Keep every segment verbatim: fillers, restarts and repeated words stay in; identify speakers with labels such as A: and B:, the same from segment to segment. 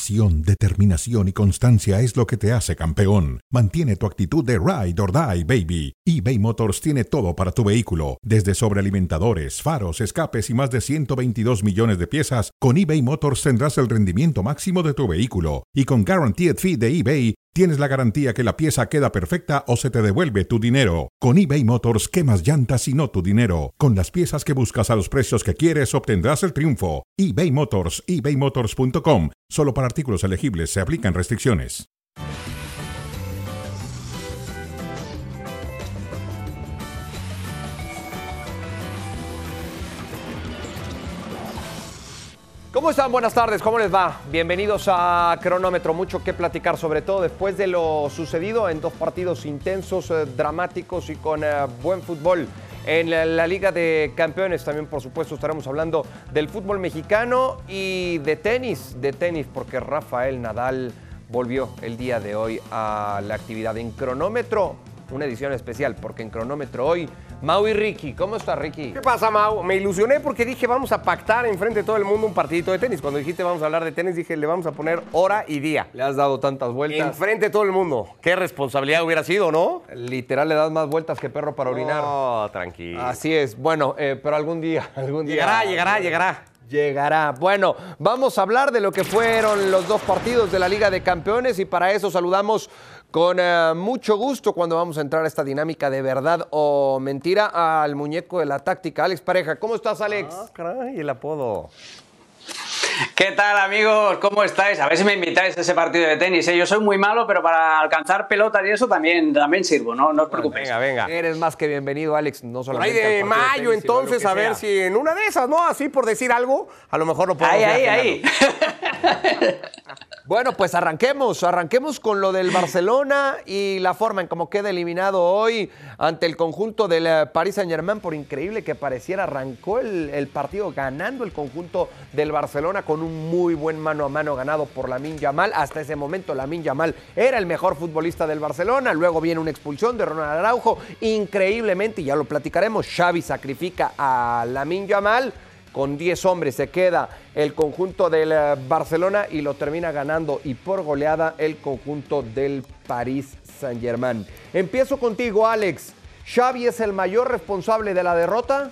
A: Pasión, determinación y constancia es lo que te hace campeón. Mantiene tu actitud de ride or die, baby. eBay Motors tiene todo para tu vehículo, desde sobrealimentadores, faros, escapes y más de ciento veintidós millones de piezas. Con eBay Motors tendrás el rendimiento máximo de tu vehículo. Y con Guaranteed Fee de eBay, tienes la garantía que la pieza queda perfecta o se te devuelve tu dinero. Con eBay Motors, quemas llantas y no tu dinero. Con las piezas que buscas a los precios que quieres, obtendrás el triunfo. eBay Motors, ebay motors punto com. Solo para artículos elegibles se aplican restricciones.
B: ¿Cómo están? Buenas tardes, ¿cómo les va? Bienvenidos a Cronómetro. Mucho que platicar, sobre todo después de lo sucedido en dos partidos intensos, eh, dramáticos y con eh, buen fútbol en la, la Liga de Campeones. También, por supuesto, estaremos hablando del fútbol mexicano y de tenis, de tenis, porque Rafael Nadal volvió el día de hoy a la actividad en Cronómetro. Una edición especial, porque en Cronómetro hoy, Mau y Ricky. ¿Cómo está, Ricky?
C: ¿Qué pasa, Mau? Me ilusioné porque dije, vamos a pactar enfrente de todo el mundo un partidito de tenis. Cuando dijiste, vamos a hablar de tenis, dije, le vamos a poner hora y día.
B: Le has dado tantas vueltas.
C: Enfrente de todo el mundo. Qué responsabilidad hubiera sido, ¿no?
B: Literal, le das más vueltas que perro para orinar.
C: No, tranquilo.
B: Así es. Bueno, eh, pero algún día, algún día...
C: Llegará, llegará, llegará.
B: Llegará. Bueno, vamos a hablar de lo que fueron los dos partidos de la Liga de Campeones y para eso saludamos con uh, mucho gusto cuando vamos a entrar a esta dinámica de verdad o mentira al muñeco de la táctica, Alex Pareja. ¿Cómo estás, Alex?
C: Ah, caray, el apodo.
D: ¿Qué tal, amigos? ¿Cómo estáis? A ver si me invitáis a ese partido de tenis, ¿eh? Yo soy muy malo, pero para alcanzar pelotas y eso también, también sirvo, ¿no? No os preocupéis.
C: Venga, venga.
B: Eres más que bienvenido, Alex. No
C: Por ahí
B: solamente
C: de
B: al partido
C: mayo,
B: de tenis,
C: entonces,
B: sino
C: a ver
B: sea.
C: si en una de esas, ¿no? Así por decir algo, a lo mejor lo podemos
D: Ahí,
C: ir
D: ahí,
C: afinando.
D: ahí.
B: Bueno, pues arranquemos, arranquemos con lo del Barcelona y la forma en cómo queda eliminado hoy ante el conjunto del eh, Paris Saint-Germain. Por increíble que pareciera, arrancó el, el partido ganando el conjunto del Barcelona con un muy buen mano a mano ganado por Lamine Yamal. Hasta ese momento Lamine Yamal era el mejor futbolista del Barcelona. Luego viene una expulsión de Ronald Araujo. Increíblemente, y ya lo platicaremos, Xavi sacrifica a Lamine Yamal. Con diez hombres se queda el conjunto del Barcelona y lo termina ganando y por goleada el conjunto del Paris Saint-Germain. Empiezo contigo, Alex. ¿Xavi es el mayor responsable de la derrota?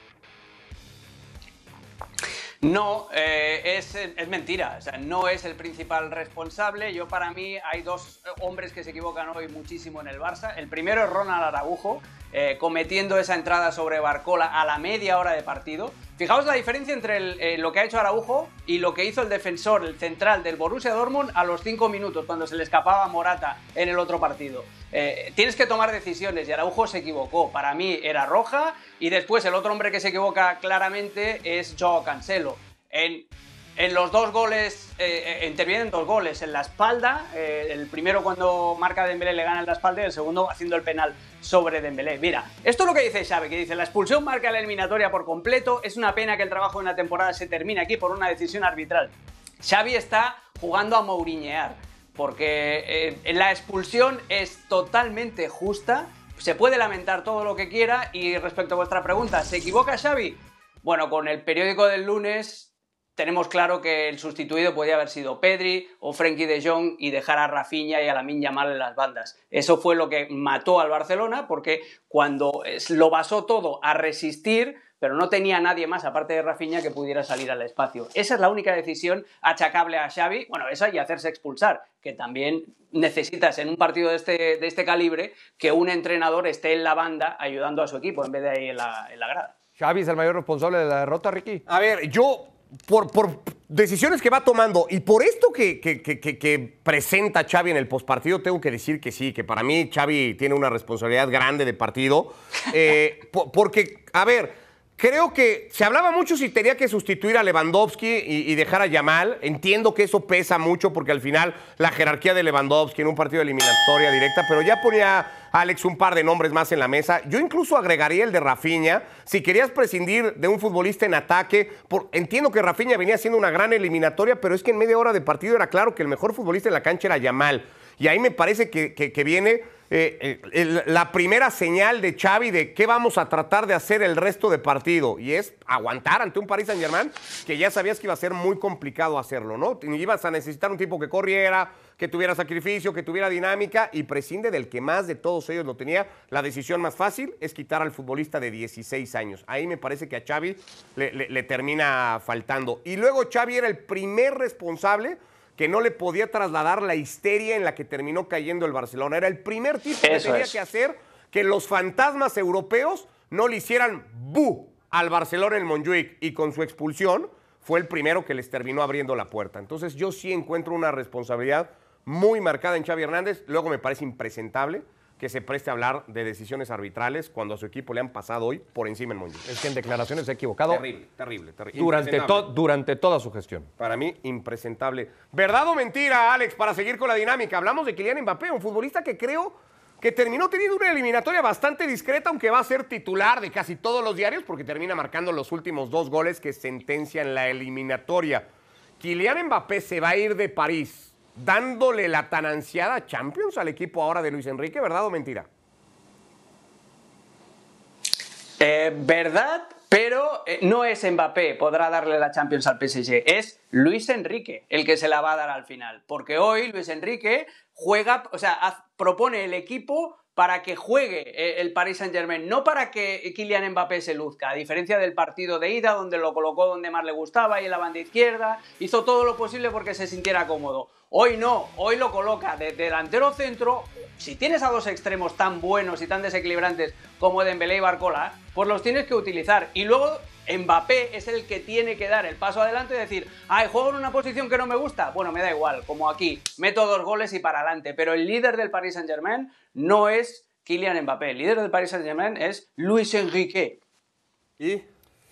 D: No, eh, es, es mentira, o sea, no es el principal responsable. Yo, para mí, hay dos hombres que se equivocan hoy muchísimo en el Barça. El primero es Ronald Araujo, eh, cometiendo esa entrada sobre Barcola a la media hora de partido. Fijaos la diferencia entre el, eh, lo que ha hecho Araujo y lo que hizo el defensor, el central del Borussia Dortmund a los cinco minutos, cuando se le escapaba a Morata en el otro partido. Eh, tienes que tomar decisiones y Araujo se equivocó. Para mí era roja y después el otro hombre que se equivoca claramente es Joao Cancelo. En, en los dos goles, eh, intervienen dos goles en la espalda, eh, el primero cuando marca Dembélé le gana en la espalda y el segundo haciendo el penal sobre Dembélé. Mira, esto es lo que dice Xavi, que dice la expulsión marca la eliminatoria por completo, es una pena que el trabajo de una temporada se termine aquí por una decisión arbitral. Xavi está jugando a mouriñear, porque eh, la expulsión es totalmente justa, se puede lamentar todo lo que quiera y respecto a vuestra pregunta, ¿se equivoca Xavi? Bueno, con el periódico del lunes tenemos claro que el sustituido podía haber sido Pedri o Frenkie de Jong y dejar a Rafinha y a Lamine Yamal en las bandas. Eso fue lo que mató al Barcelona, porque cuando lo basó todo a resistir, pero no tenía nadie más aparte de Rafinha que pudiera salir al espacio. Esa es la única decisión achacable a Xavi, bueno, esa y hacerse expulsar, que también necesitas en un partido de este, de este calibre que un entrenador esté en la banda ayudando a su equipo en vez de ahí en la, en la grada.
B: ¿Xavi es el mayor responsable de la derrota, Ricky?
C: A ver, yo... Por, por decisiones que va tomando y por esto que, que, que, que presenta Xavi en el postpartido, tengo que decir que sí, que para mí Xavi tiene una responsabilidad grande de partido. Eh, por, porque, a ver, creo que se hablaba mucho si tenía que sustituir a Lewandowski y, y dejar a Yamal. Entiendo que eso pesa mucho porque al final la jerarquía de Lewandowski en un partido de eliminatoria directa, pero ya ponía Alex un par de nombres más en la mesa. Yo incluso agregaría el de Rafinha. Si querías prescindir de un futbolista en ataque, por, entiendo que Rafinha venía haciendo una gran eliminatoria, pero es que en media hora de partido era claro que el mejor futbolista en la cancha era Yamal. Y ahí me parece que, que, que viene eh, el, la primera señal de Xavi de qué vamos a tratar de hacer el resto de partido. Y es aguantar ante un Paris Saint-Germain que ya sabías que iba a ser muy complicado hacerlo, ¿no? Ibas a necesitar un tipo que corriera, que tuviera sacrificio, que tuviera dinámica, y prescinde del que más de todos ellos lo tenía. La decisión más fácil es quitar al futbolista de dieciséis años. Ahí me parece que a Xavi le, le, le termina faltando. Y luego Xavi era el primer responsable que no le podía trasladar la histeria en la que terminó cayendo el Barcelona. Era el primer tipo que
D: Eso
C: tenía
D: es.
C: que hacer que los fantasmas europeos no le hicieran bu al Barcelona en Montjuic, y con su expulsión fue el primero que les terminó abriendo la puerta. Entonces yo sí encuentro una responsabilidad muy marcada en Xavi Hernández. Luego me parece impresentable que se preste a hablar de decisiones arbitrales cuando a su equipo le han pasado hoy por encima en Montjuic.
B: Es que en declaraciones se ha equivocado
C: Terrible, terrible, terrible.
B: durante,
C: Impresentable.
B: to- durante toda su gestión.
C: Para mí, impresentable. ¿Verdad o mentira, Alex? Para seguir con la dinámica, hablamos de Kylian Mbappé, un futbolista que creo que terminó teniendo una eliminatoria bastante discreta, aunque va a ser titular de casi todos los diarios, porque termina marcando los últimos dos goles que sentencian la eliminatoria. Kylian Mbappé se va a ir de París, dándole la tan ansiada Champions al equipo ahora de Luis Enrique, ¿verdad o mentira?
D: Eh, verdad, pero eh, no es Mbappé, podrá darle la Champions al P S G, es Luis Enrique el que se la va a dar al final, porque hoy Luis Enrique juega, o sea, haz, propone el equipo para que juegue el Paris Saint-Germain, no para que Kylian Mbappé se luzca, a diferencia del partido de ida, donde lo colocó donde más le gustaba, y en la banda izquierda, hizo todo lo posible porque se sintiera cómodo. Hoy no, hoy lo coloca de delantero centro. Si tienes a dos extremos tan buenos y tan desequilibrantes como Dembélé y Barcola, pues los tienes que utilizar. Y luego Mbappé es el que tiene que dar el paso adelante y decir, ay, juego en una posición que no me gusta, bueno, me da igual, como aquí, meto dos goles y para adelante. Pero el líder del Paris Saint-Germain no es Kylian Mbappé, el líder del Paris Saint-Germain es Luis Enrique.
C: Y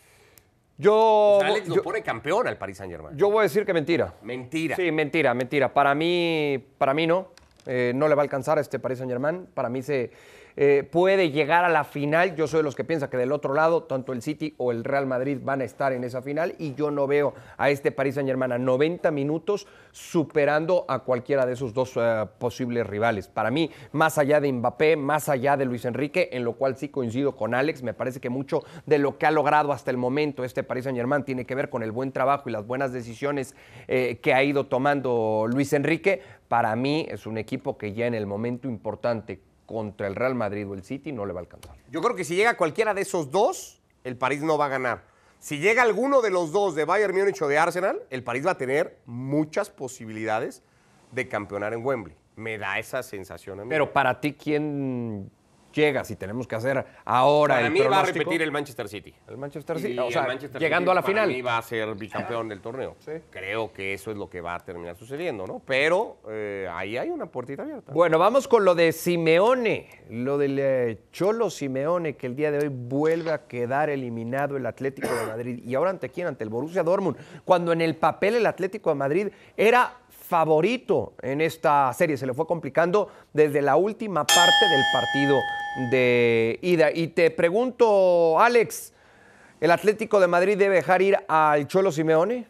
B: Yo,
C: o sea, Alex lo
B: yo,
C: pone campeón al Paris Saint-Germain.
B: yo voy a decir que mentira.
C: Mentira.
B: Sí, mentira, mentira. Para mí, para mí no. Eh, no le va a alcanzar a este Paris Saint-Germain. Para mí se eh, puede llegar a la final. Yo soy de los que piensa que del otro lado, tanto el City o el Real Madrid van a estar en esa final, y yo no veo a este Paris Saint-Germain a noventa minutos superando a cualquiera de esos dos uh, posibles rivales. Para mí, más allá de Mbappé, más allá de Luis Enrique, en lo cual sí coincido con Alex, me parece que mucho de lo que ha logrado hasta el momento este Paris Saint-Germain tiene que ver con el buen trabajo y las buenas decisiones eh, que ha ido tomando Luis Enrique. Para mí es un equipo que ya en el momento importante contra el Real Madrid o el City no le va a alcanzar.
C: Yo creo que si llega cualquiera de esos dos, el París no va a ganar. Si llega alguno de los dos, de Bayern Múnich o de Arsenal, el París va a tener muchas posibilidades de campeonar en Wembley. Me da esa sensación a mí.
B: Pero para ti, ¿quién llega? Si tenemos que hacer ahora
C: para
B: el
C: mí va a
B: pronóstico.
C: repetir el Manchester City.
B: El Manchester City,
C: Y
B: o sea,
C: el Manchester
B: llegando
C: City
B: a la
C: para
B: final.
C: mí va a ser bicampeón del torneo.
B: Sí.
C: Creo que eso es lo que va a terminar sucediendo, ¿no? Pero eh, ahí hay una puertita abierta.
B: Bueno, vamos con lo de Simeone, lo del eh, Cholo Simeone, que el día de hoy vuelve a quedar eliminado el Atlético de Madrid. ¿Y ahora ante quién? Ante el Borussia Dortmund, cuando en el papel el Atlético de Madrid era favorito en esta serie. Se le fue complicando desde la última parte del partido de ida. Y te pregunto, Alex, ¿el Atlético de Madrid debe dejar ir al Cholo Simeone?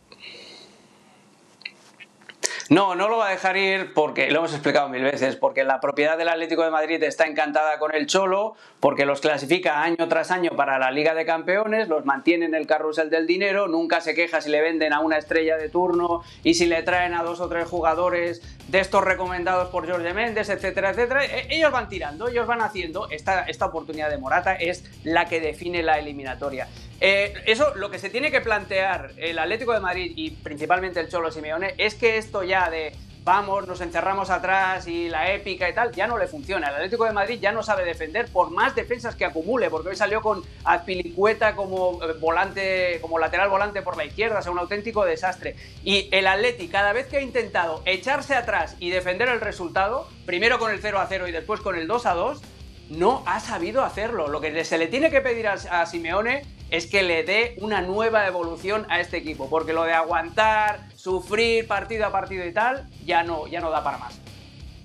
D: No, no lo va a dejar ir porque, lo hemos explicado mil veces, porque la propiedad del Atlético de Madrid está encantada con el Cholo, porque los clasifica año tras año para la Liga de Campeones, los mantiene en el carrusel del dinero, nunca se queja si le venden a una estrella de turno y si le traen a dos o tres jugadores de estos recomendados por Jorge Méndez, etcétera, etcétera. Ellos van tirando, ellos van haciendo. Esta, esta oportunidad de Morata es la que define la eliminatoria. Eh, eso, lo que se tiene que plantear el Atlético de Madrid y principalmente el Cholo Simeone es que esto ya de vamos, nos encerramos atrás y la épica y tal, ya no le funciona. El Atlético de Madrid ya no sabe defender por más defensas que acumule, porque hoy salió con Azpilicueta como volante, como lateral volante por la izquierda, o sea, un auténtico desastre. Y el Atleti, cada vez que ha intentado echarse atrás y defender el resultado, primero con el cero a cero y después con el dos a dos, no ha sabido hacerlo. Lo que se le tiene que pedir a, a Simeone es que le dé una nueva evolución a este equipo, porque lo de aguantar, sufrir partido a partido y tal, ya no, ya no da para más.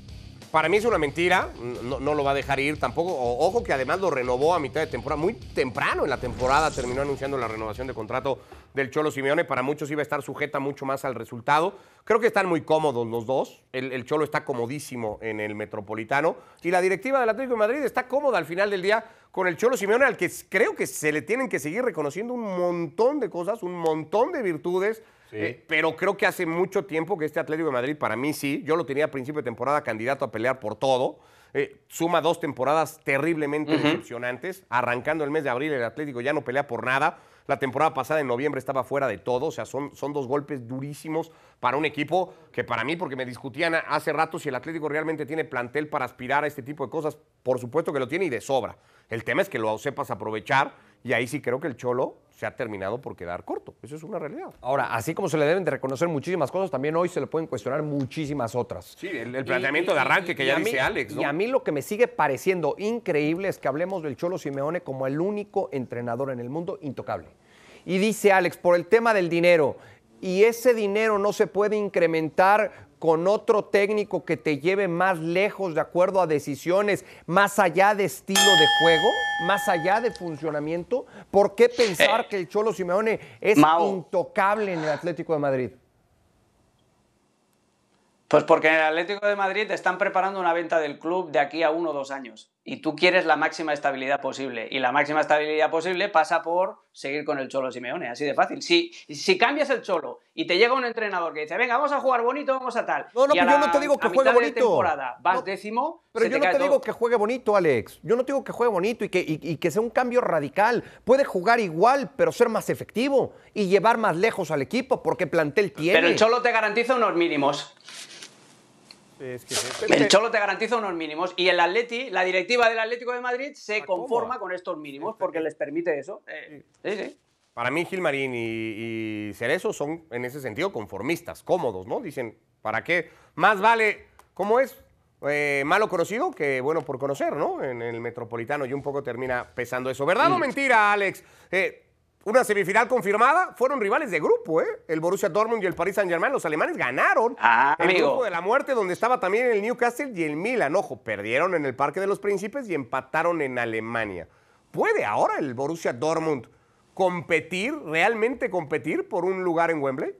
C: Para mí es una mentira, no, no lo va a dejar ir tampoco. O, ojo que además lo renovó a mitad de temporada, muy temprano en la temporada terminó anunciando la renovación de contrato del Cholo Simeone. Para muchos iba a estar sujeta mucho más al resultado. Creo que están muy cómodos los dos. El, el Cholo está comodísimo en el Metropolitano. Y la directiva del Atlético de Madrid está cómoda al final del día con el Cholo Simeone, al que creo que se le tienen que seguir reconociendo un montón de cosas, un montón de virtudes. Sí. Eh, pero creo que hace mucho tiempo que este Atlético de Madrid, para mí sí, yo lo tenía a principio de temporada candidato a pelear por todo. Eh, suma dos temporadas terriblemente uh-huh. decepcionantes. Arrancando el mes de abril, el Atlético ya no pelea por nada. La temporada pasada, en noviembre, estaba fuera de todo. O sea, son, son dos golpes durísimos para un equipo que para mí, porque me discutían hace rato si el Atlético realmente tiene plantel para aspirar a este tipo de cosas. Por supuesto que lo tiene y de sobra. El tema es que lo sepas aprovechar. Y ahí sí creo que el Cholo se ha terminado por quedar corto. Eso es una realidad.
B: Ahora, así como se le deben de reconocer muchísimas cosas, también hoy se le pueden cuestionar muchísimas otras.
C: Sí, el, el planteamiento y, de arranque y, que ya dice
B: mí,
C: Alex, ¿no?
B: Y a mí lo que me sigue pareciendo increíble es que hablemos del Cholo Simeone como el único entrenador en el mundo intocable. Y dice Alex, por el tema del dinero, y ese dinero no se puede incrementar con otro técnico que te lleve más lejos de acuerdo a decisiones, más allá de estilo de juego, más allá de funcionamiento. ¿Por qué pensar eh, que el Cholo Simeone es Mau. intocable en el Atlético de Madrid?
D: Pues porque en el Atlético de Madrid te están preparando una venta del club de aquí a uno o dos años. Y tú quieres la máxima estabilidad posible. Y la máxima estabilidad posible pasa por seguir con el Cholo Simeone, así de fácil. Si, si cambias el Cholo y te llega un entrenador que dice, venga, vamos a jugar bonito, vamos a tal.
B: No, no,
D: y
B: pero
D: a
B: yo
D: la,
B: no te digo que
D: a
B: juegue bonito.
D: De temporada vas
B: no,
D: décimo.
B: Pero yo
D: te
B: no te
D: todo.
B: digo que juegue bonito, Alex. Yo no te digo que juegue bonito y que, y, y que sea un cambio radical. Puede jugar igual, pero ser más efectivo y llevar más lejos al equipo porque plantel tiene.
D: Pero el Cholo te garantiza unos mínimos.
C: Es que es
D: el Cholo te garantiza unos mínimos y el Atleti, la directiva del Atlético de Madrid se conforma con estos mínimos porque les permite eso. Eh, sí, sí.
C: Para mí Gilmarín y, y Cerezo son en ese sentido conformistas, cómodos, ¿no? Dicen, ¿para qué? Más vale, ¿cómo es? Eh, malo conocido que bueno por conocer, ¿no? En el Metropolitano y un poco termina pesando eso. ¿Verdad mm. o mentira, Alex? Eh, Una semifinal confirmada, fueron rivales de grupo, ¿eh? El Borussia Dortmund y el Paris Saint-Germain, los alemanes ganaron
D: ah,
C: el
D: amigo.
C: grupo de la muerte, donde estaba también el Newcastle y el Milan. Ojo, perdieron en el Parque de los Príncipes y empataron en Alemania. ¿Puede ahora el Borussia Dortmund competir, realmente competir por un lugar en Wembley?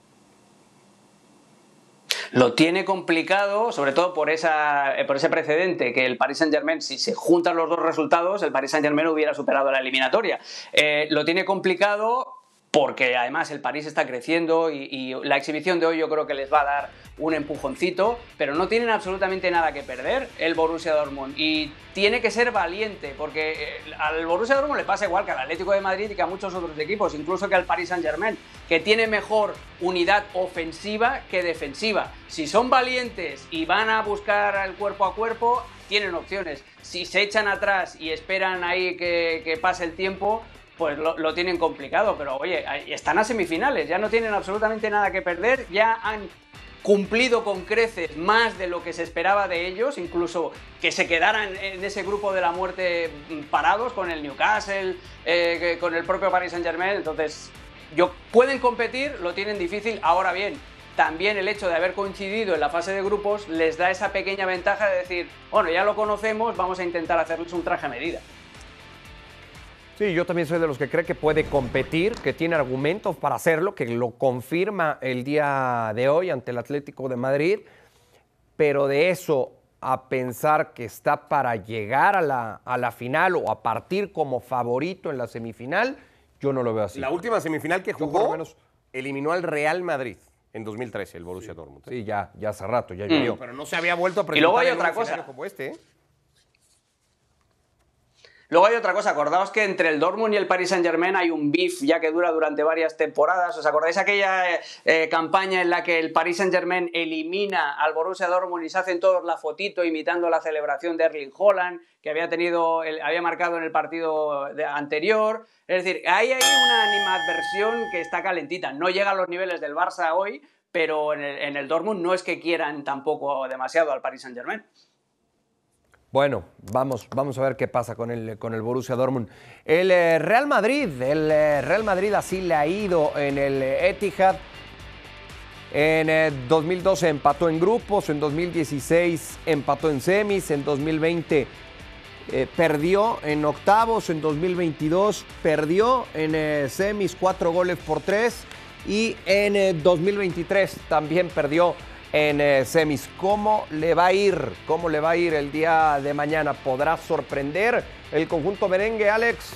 D: Lo tiene complicado, sobre todo por, esa, por ese precedente que el Paris Saint-Germain, si se juntan los dos resultados, el Paris Saint-Germain hubiera superado la eliminatoria. Eh, lo tiene complicado porque además el París está creciendo y, y la exhibición de hoy yo creo que les va a dar un empujoncito, pero no tienen absolutamente nada que perder el Borussia Dortmund y tiene que ser valiente porque al Borussia Dortmund le pasa igual que al Atlético de Madrid y que a muchos otros equipos, incluso que al Paris Saint-Germain, que tiene mejor unidad ofensiva que defensiva. Si son valientes y van a buscar el cuerpo a cuerpo, tienen opciones. Si se echan atrás y esperan ahí que, que pase el tiempo, pues lo, lo tienen complicado, pero oye, están a semifinales, ya no tienen absolutamente nada que perder, ya han cumplido con creces más de lo que se esperaba de ellos, incluso que se quedaran en ese grupo de la muerte parados con el Newcastle, eh, con el propio Paris Saint-Germain. Entonces, yo, pueden competir, lo tienen difícil. Ahora bien, también el hecho de haber coincidido en la fase de grupos les da esa pequeña ventaja de decir, bueno, ya lo conocemos, vamos a intentar hacerles un traje a medida.
B: Sí, yo también soy de los que cree que puede competir, que tiene argumentos para hacerlo, que lo confirma el día de hoy ante el Atlético de Madrid, pero de eso a pensar que está para llegar a la, a la final o a partir como favorito en la semifinal, yo no lo veo así.
C: La última semifinal que jugó, por lo menos, eliminó al Real Madrid en dos mil trece, el Borussia
B: sí,
C: Dortmund.
B: Sí, ya, ya hace rato, ya llovió.
C: Mm. Pero no se había vuelto a presentar
D: y luego hay
C: en
D: otra
C: un
D: cosa
C: como este, ¿eh?
D: Luego hay otra cosa, acordaos que entre el Dortmund y el Paris Saint-Germain hay un beef ya que dura durante varias temporadas. ¿Os acordáis aquella eh, campaña en la que el Paris Saint-Germain elimina al Borussia Dortmund y se hacen todos la fotito imitando la celebración de Erling Haaland, que había, tenido, el, había marcado en el partido de, anterior? Es decir, hay ahí una animadversión que está calentita. No llega a los niveles del Barça hoy, pero en el, en el Dortmund no es que quieran tampoco demasiado al Paris Saint-Germain.
B: Bueno, vamos, vamos a ver qué pasa con el, con el Borussia Dortmund. El eh, Real Madrid, el eh, Real Madrid así le ha ido en el Etihad. En eh, dos mil doce empató en grupos, en dos mil dieciséis empató en semis, en dos mil veinte eh, perdió en octavos, en dos mil veintidós perdió en eh, semis cuatro goles por tres y en eh, dos mil veintitrés también perdió en eh, semis. ¿Cómo le va a ir? ¿Cómo le va a ir el día de mañana? ¿Podrá sorprender el conjunto merengue, Alex?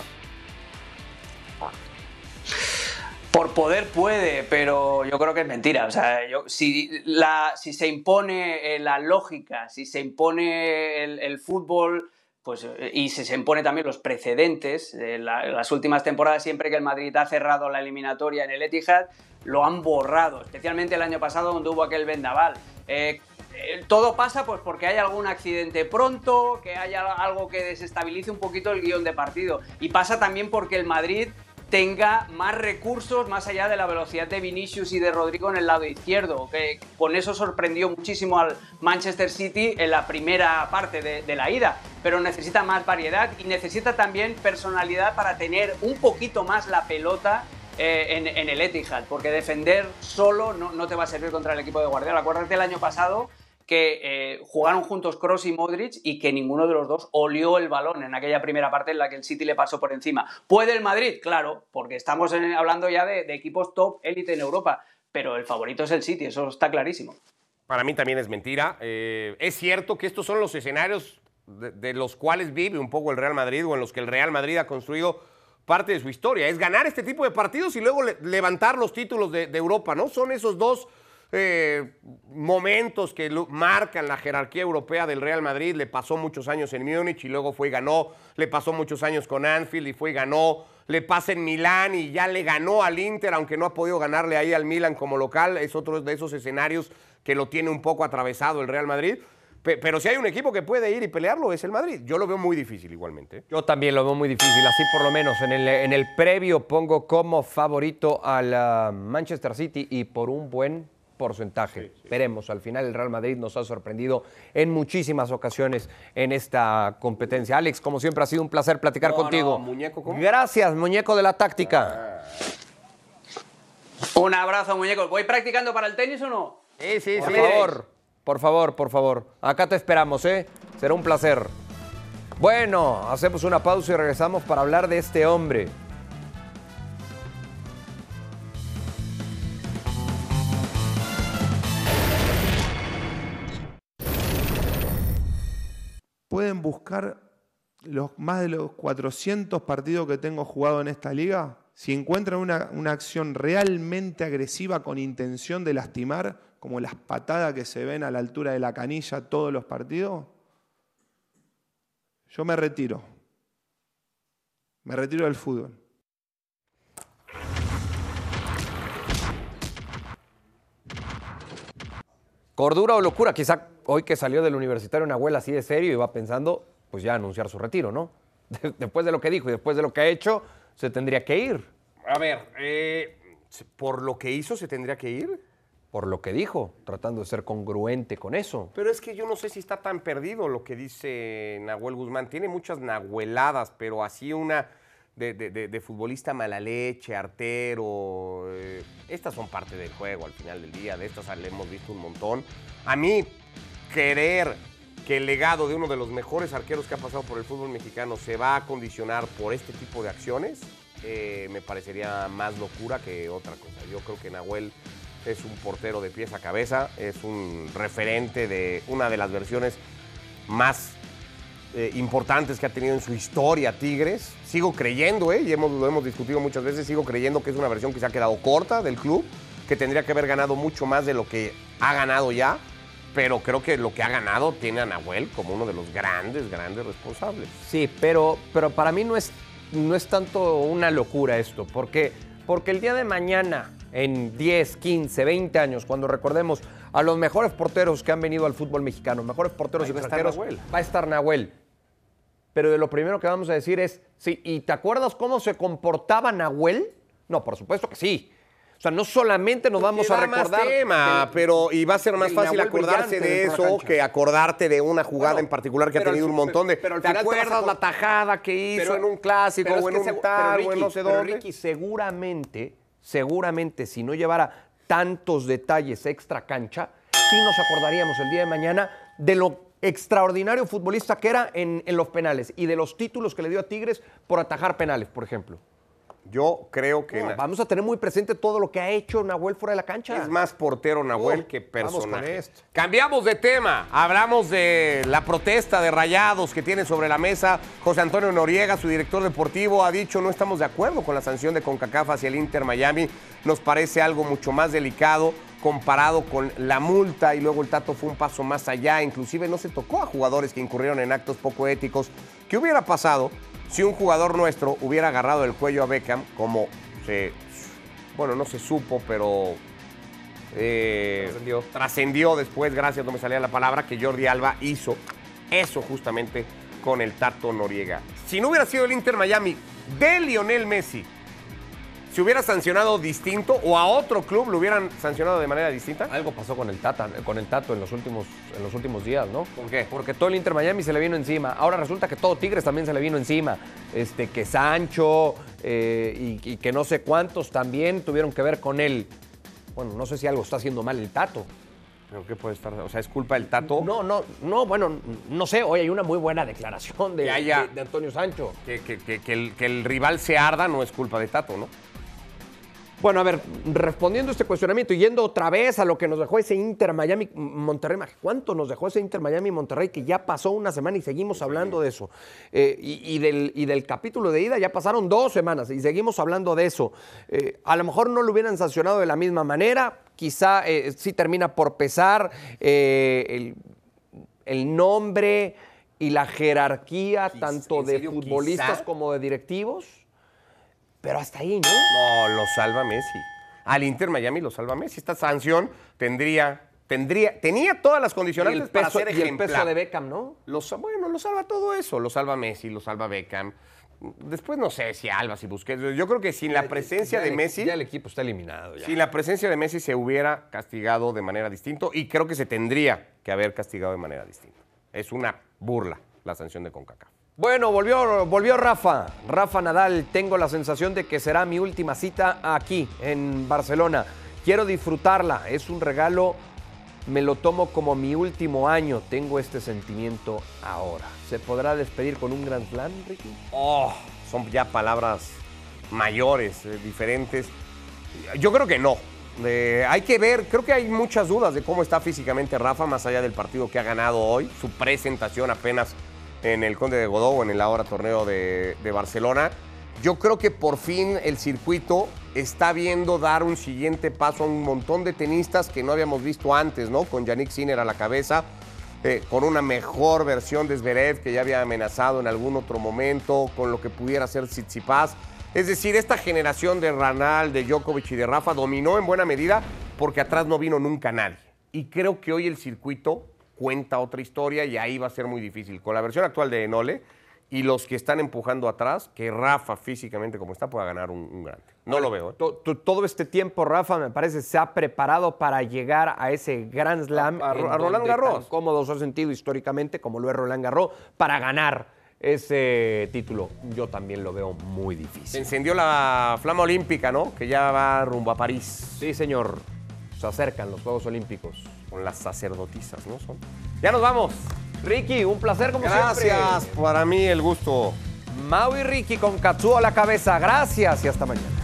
D: Por poder puede, pero yo creo que es mentira. O sea, yo, si, la, si se impone eh, la lógica, si se impone el, el fútbol, pues, eh, y si se impone también los precedentes, eh, la, las últimas temporadas, siempre que el Madrid ha cerrado la eliminatoria en el Etihad, lo han borrado, especialmente el año pasado donde hubo aquel vendaval. Eh, eh, todo pasa pues porque hay algún accidente pronto, que haya algo que desestabilice un poquito el guión de partido. Y pasa también porque el Madrid tenga más recursos más allá de la velocidad de Vinicius y de Rodrigo en el lado izquierdo, que con eso sorprendió muchísimo al Manchester City en la primera parte de, de la ida, pero necesita más variedad y necesita también personalidad para tener un poquito más la pelota eh, en, en el Etihad, porque defender solo no, no te va a servir contra el equipo de Guardiola. Acuérdate el año pasado que eh, jugaron juntos Kroos y Modric y que ninguno de los dos olió el balón en aquella primera parte en la que el City le pasó por encima. ¿Puede el Madrid? Claro, porque estamos en, hablando ya de, de equipos top élite en Europa, pero el favorito es el City, eso está clarísimo.
C: Para mí también es mentira. Eh, es cierto que estos son los escenarios de, de los cuales vive un poco el Real Madrid o en los que el Real Madrid ha construido parte de su historia. Es ganar este tipo de partidos y luego le, levantar los títulos de, de Europa, ¿no? Son esos dos Eh, momentos que lo, marcan la jerarquía europea del Real Madrid. Le pasó muchos años en Múnich y luego fue y ganó. Le pasó muchos años con Anfield y fue y ganó. Le pasa en Milán y ya le ganó al Inter, aunque no ha podido ganarle ahí al Milan como local. Es otro de esos escenarios que lo tiene un poco atravesado el Real Madrid. Pe pero si hay un equipo que puede ir y pelearlo, es el Madrid. Yo lo veo muy difícil igualmente.
B: Yo también lo veo muy difícil, así por lo menos. En el, en el previo pongo como favorito al uh, Manchester City y por un buen porcentaje. Sí, sí. Veremos, al final el Real Madrid nos ha sorprendido en muchísimas ocasiones en esta competencia. Alex, como siempre ha sido un placer platicar
C: no,
B: contigo.
C: No, muñeco, ¿cómo?
B: Gracias, muñeco de la táctica.
D: Ah. Un abrazo, muñeco. ¿Voy practicando para el tenis o no?
C: Sí, sí,
B: por
C: sí.
B: favor, por favor, por favor. Acá te esperamos, ¿eh? Será un placer. Bueno, hacemos una pausa y regresamos para hablar de este hombre.
E: Pueden buscar los, más de los cuatrocientos partidos que tengo jugado en esta liga. Si encuentran una, una acción realmente agresiva con intención de lastimar, como las patadas que se ven a la altura de la canilla todos los partidos, yo me retiro. Me retiro del fútbol.
B: Cordura o locura, quizá hoy que salió del universitario Nahuel así de serio y va pensando, pues ya anunciar su retiro, ¿no? Después de lo que dijo y después de lo que ha hecho, se tendría que ir.
C: A ver, eh, ¿por lo que hizo se tendría que ir?
B: Por lo que dijo, tratando de ser congruente con eso.
C: Pero es que yo no sé si está tan perdido lo que dice Nahuel Guzmán. Tiene muchas nahueladas, pero así una de, de, de, de futbolista mala leche, artero. Eh, estas son parte del juego al final del día. De estas le hemos visto un montón. A mí, querer que el legado de uno de los mejores arqueros que ha pasado por el fútbol mexicano se va a condicionar por este tipo de acciones, eh, me parecería más locura que otra cosa. Yo creo que Nahuel es un portero de pies a cabeza, es un referente de una de las versiones más eh, importantes que ha tenido en su historia Tigres. Sigo creyendo, eh, y hemos, lo hemos discutido muchas veces, sigo creyendo que es una versión que se ha quedado corta del club, que tendría que haber ganado mucho más de lo que ha ganado ya, pero creo que lo que ha ganado tiene a Nahuel como uno de los grandes, grandes responsables.
B: Sí, pero, pero para mí no es, no es tanto una locura esto, porque, porque el día de mañana, en diez, quince, veinte años, cuando recordemos a los mejores porteros que han venido al fútbol mexicano, mejores porteros
C: Ahí va
B: extranjeros,
C: a estar Nahuel.
B: va a estar Nahuel. Pero de lo primero que vamos a decir es, sí, ¿y te acuerdas cómo se comportaba Nahuel? No, por supuesto que sí. O sea, no solamente nos vamos a recordar...
C: Más tema,
B: que,
C: pero y va a ser más fácil acordarse de eso que acordarte de una jugada bueno, en particular que ha tenido un montón de...
B: Pero, pero
C: ¿Te acuerdas la tajada que hizo pero, en un clásico o en un tal o en no sé dónde?
B: Pero Ricky, seguramente, seguramente, si no llevara tantos detalles extra cancha, sí nos acordaríamos el día de mañana de lo extraordinario futbolista que era en, en los penales y de los títulos que le dio a Tigres por atajar penales, por ejemplo.
C: Yo creo que...
B: No, vamos a tener muy presente todo lo que ha hecho Nahuel fuera de la cancha.
C: Es más portero Nahuel
B: Oh,
C: que
B: vamos con
C: personaje.
B: esto.
C: Cambiamos de tema. Hablamos de la protesta de Rayados que tiene sobre la mesa José Antonio Noriega, su director deportivo, ha dicho no estamos de acuerdo con la sanción de CONCACAF hacia el Inter Miami. Nos parece algo mucho más delicado comparado con la multa, y luego el Tato fue un paso más allá. Inclusive no se tocó a jugadores que incurrieron en actos poco éticos. ¿Qué hubiera pasado si un jugador nuestro hubiera agarrado el cuello a Beckham, como se, bueno, no se supo, pero eh,
B: Trascendió.
C: trascendió después, gracias, no me salía la palabra, que Jordi Alba hizo eso justamente con el Tato Noriega? Si no hubiera sido el Inter Miami de Lionel Messi, ¿se hubiera sancionado distinto o a otro club lo hubieran sancionado de manera distinta?
B: Algo pasó con el Tata, con el Tato en los últimos, en los últimos días, ¿no?
C: ¿Por qué?
B: Porque todo el Inter Miami se le vino encima. Ahora resulta que todo Tigres también se le vino encima. Este, que Sancho eh, y, y que no sé cuántos también tuvieron que ver con él. Bueno, no sé si algo está haciendo mal el Tato.
C: ¿Pero qué puede estar? O sea, ¿es culpa del Tato?
B: No, no, no, bueno, no sé. Hoy hay una muy buena declaración de,
C: Que haya-
B: de- de Antonio Sancho.
C: Que, que- que- que el, que el rival se arda no es culpa de Tato, ¿no?
B: Bueno, a ver, respondiendo a este cuestionamiento y yendo otra vez a lo que nos dejó ese Inter Miami Monterrey, ¿cuánto nos dejó ese Inter Miami Monterrey? Que ya pasó una semana y seguimos hablando de eso. Eh, y, y del, y del capítulo de ida ya pasaron dos semanas y seguimos hablando de eso. Eh, a lo mejor no lo hubieran sancionado de la misma manera, quizá eh, sí termina por pesar eh, el, el nombre y la jerarquía
C: Quiz-
B: tanto
C: ¿en
B: de
C: serio,
B: futbolistas
C: quizá?
B: como de directivos. Pero hasta ahí, ¿no?
C: No, lo salva Messi. Al Inter Miami lo salva Messi. Esta sanción tendría, tendría, tenía todas las
B: Y
C: condicionantes
B: el
C: para
B: peso,
C: ser
B: y el
C: ejemplar.
B: peso de Beckham, ¿no?
C: Lo sa- bueno, lo salva todo eso. Lo salva Messi, lo salva Beckham. Después no sé si Alba, si Busquets. Yo creo que sin la presencia
B: Ya
C: de
B: el-
C: Messi,
B: Ya el equipo está eliminado. Ya.
C: sin la presencia de Messi se hubiera castigado de manera distinta, y creo que se tendría que haber castigado de manera distinta. Es una burla la sanción de CONCACAF.
B: Bueno, volvió, volvió Rafa. Rafa Nadal. Tengo la sensación de que será mi última cita aquí, en Barcelona. Quiero disfrutarla. Es un regalo. Me lo tomo como mi último año. Tengo este sentimiento ahora. ¿Se podrá despedir con un Grand Slam, Ricky?
C: Oh, son ya palabras mayores, eh, diferentes. Yo creo que no. Eh, hay que ver, creo que hay muchas dudas de cómo está físicamente Rafa, más allá del partido que ha ganado hoy, su presentación apenas en el Conde de Godó, en el ahora torneo de, de Barcelona. Yo creo que por fin el circuito está viendo dar un siguiente paso a un montón de tenistas que no habíamos visto antes, ¿no? Con Yannick Sinner a la cabeza, eh, con una mejor versión de Zverev que ya había amenazado en algún otro momento, con lo que pudiera ser Tsitsipas. Es decir, esta generación de Ranal, de Djokovic y de Rafa dominó en buena medida porque atrás no vino nunca nadie. Y creo que hoy el circuito cuenta otra historia y ahí va a ser muy difícil. Con la versión actual de Nole y los que están empujando atrás, que Rafa físicamente como está pueda ganar un, un grande. No lo veo. ¿eh?
B: To- to- Todo este tiempo, Rafa, me parece, se ha preparado para llegar a ese Grand Slam.
C: A- a-
B: en
C: a Roland
B: donde
C: Garros.
B: tan cómodo se ha sentido históricamente, como lo es Roland Garros, para ganar ese título. Yo también lo veo muy
C: Se
B: difícil.
C: encendió la flama olímpica, ¿no? Que ya va rumbo a París
B: Sí, señor. Se acercan los Juegos Olímpicos.
C: con las sacerdotisas, ¿no? Son. Ya nos vamos.
B: Ricky, un placer como
C: Gracias.
B: siempre.
C: Para mí el gusto.
B: Mau y Ricky con Katsuo a la cabeza. Gracias y hasta mañana.